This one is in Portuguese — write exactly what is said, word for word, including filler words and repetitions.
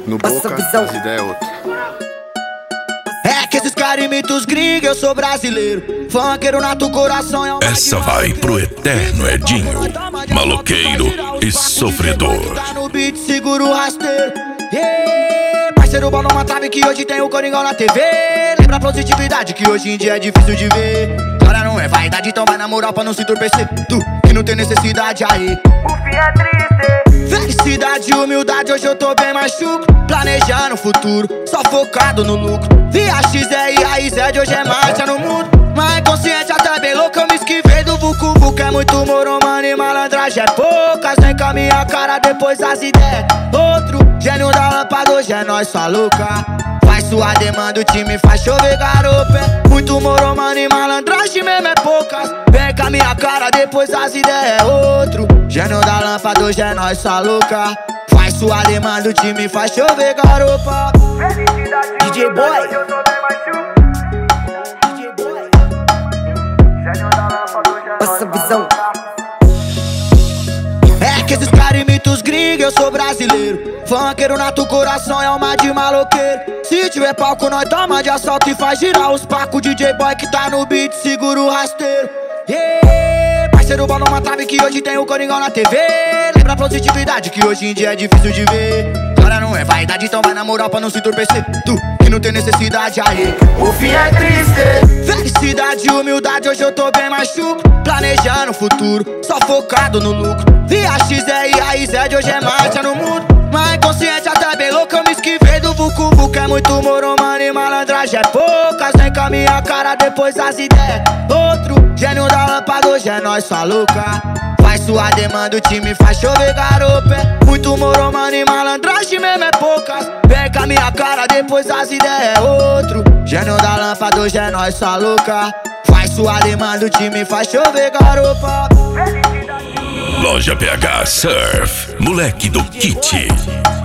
No Passa boca, visão. as ideias é outra. É que esses caras imitam os gringos, eu sou brasileiro. Funkeiro nato, coração é uma Essa vai pro eterno Edinho, maloqueiro e sofredor. Tá no beat, segura o rasteiro. Yeah. Parceiro, bola uma trave que hoje tem o Coringão na T V. Lembra a positividade que hoje em dia é difícil de ver. Agora não é vaidade, então vai na moral pra não se entorpecer. Tu que não tem necessidade aí. O fim é triste. Felicidade e humildade, hoje eu tô bem mais chucro. Planejando o futuro, só focado no lucro. Via X E e a Z, hoje é marcha no mundo. Mas consciência tá bem louca, eu me esquivei do Vucu Vucu. É muito moro, mano, e malandragem é poucas. Vem com a minha cara, depois as ideias. Outro gênio da lâmpada, hoje é nós, sua louca. Faz sua demanda, o time faz chover garopa. É muito moro, mano, e malandragem mesmo é poucas. Vem com a minha cara, depois as ideias é outro gênio da lâmpada, hoje é nós, sua louca. Faz sua demanda, o time faz chover garopa. Felicidade D J Boy. hoje eu tô bem mais chucro. D J Boy. Gênio da lâmpada, hoje é Passa nós, visão. É que esses caras imitam os gringos, eu sou brasileiro. Funkeiro nato, coração é uma de maloqueiro. Se tiver palco, nós toma de assalto e faz girar os pacos. D J Boy que tá no beat, segura o rasteiro. Yeah. Parceiro, bola uma trave que hoje tem o Coringão na T V. Lembra a positividade que hoje em dia é difícil de ver. Agora não é vaidade, então vai na moral pra não se entorpecer. Tu que não tem necessidade aí. O fim é triste. Felicidade e humildade, hoje eu tô bem mais chucro. Planejando o futuro, só focado no lucro. Via X E e a Z, hoje é marcha no mundo. Mas consciência tá bem louca, eu me esquivei do Vucu Vucu. É muito moro, mano, e malandragem é poucas. Vem com a minha cara, depois as ideias. Outro gênio da lâmpada, hoje é nós, sua louca. Faz sua demanda, o time faz chover garopa. É muito moro, mano, e malandragem mesmo é poucas. Vem com a minha cara, depois as ideias é outro gênio da lâmpada, hoje é nós, sua louca. Faz sua demanda, o time faz chover garopa. Loja P H Surf, moleque do kit.